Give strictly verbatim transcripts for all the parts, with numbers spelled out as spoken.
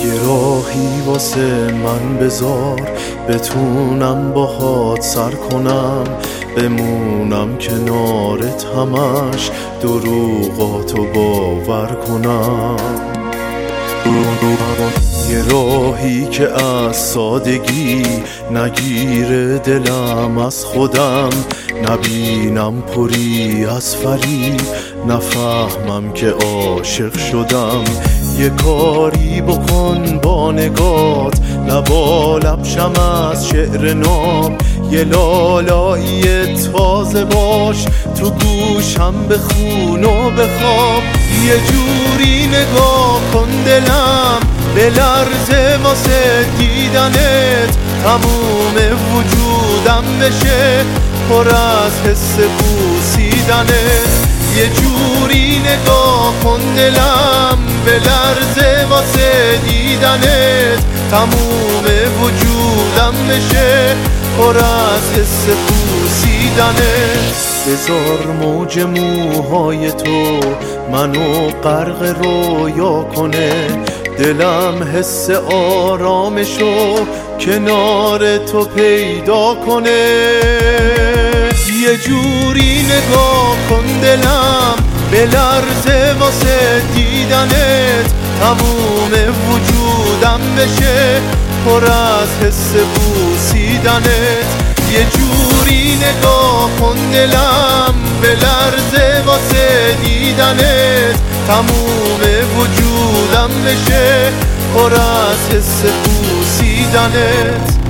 یه راهی واسه من بذار بتونم باهات سر کنم، بمونم کنارت همش دروغاتو باور کنم. یه راهی که از سادگی نگیره دلم از خودم، نبینم پری از فریب، نفهمم که عاشق شدم. یه کاری بکن با نگات، لبا لبشم از شعر نام. یه لالایی تازه باش تو گوشم بخون و بخواب. یه جوری نگاه کن دلم بلرزه واسه دیدنت، تموم وجودم بشه پر از حس بوسیدنت. یه جوری نگاه کن دلم بلرزه واسه دیدنت، تموم وجودم بشه پر از حس بوسیدنت. بذار موج موهای تو منو غرق رویا کنه، دلم حس آرامشو کنار تو پیدا کنه. یه جوری نگاه کن دلم بلرزه واسه دیدنت، تموم وجودم بشه پر از حس بوسیدنت. یه جوری نگاه کن دلم بلرزه واسه دیدنت، تموم وجودم بشه پر از حس بوسیدنت.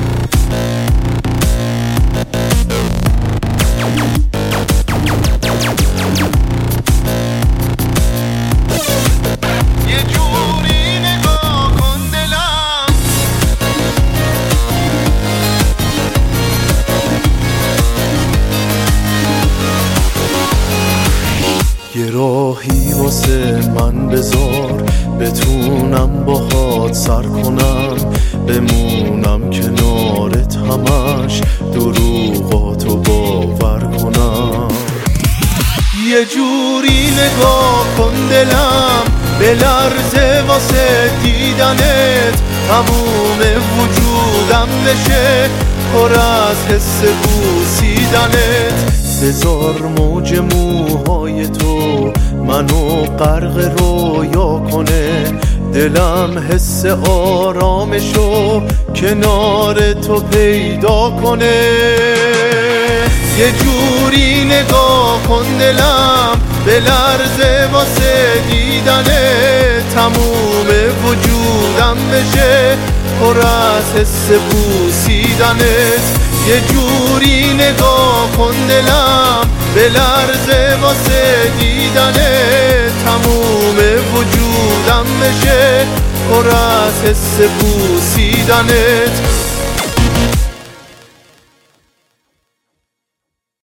یه راهی واسه من بذار بتونم باهات سر کنم، بمونم کنارت همش دروغاتو باور کنم. یه جوری نگاه کن دلم بلرزه واسه دیدنت، تموم وجودم بشه پر از حس بوسیدنت. بذار موج موهای تو منو غرق رویا کنه، دلم حس آرامشو کنار تو پیدا کنه. یه جوری نگاه کن دلم بلرزه واسه دیدنت، تموم وجودم بشه پر از حس بوسیدنت. یه جوری نگاه کن دلم بلرزه واسه دیدنت، تموم وجودم بشه پر از حس بوسیدنت.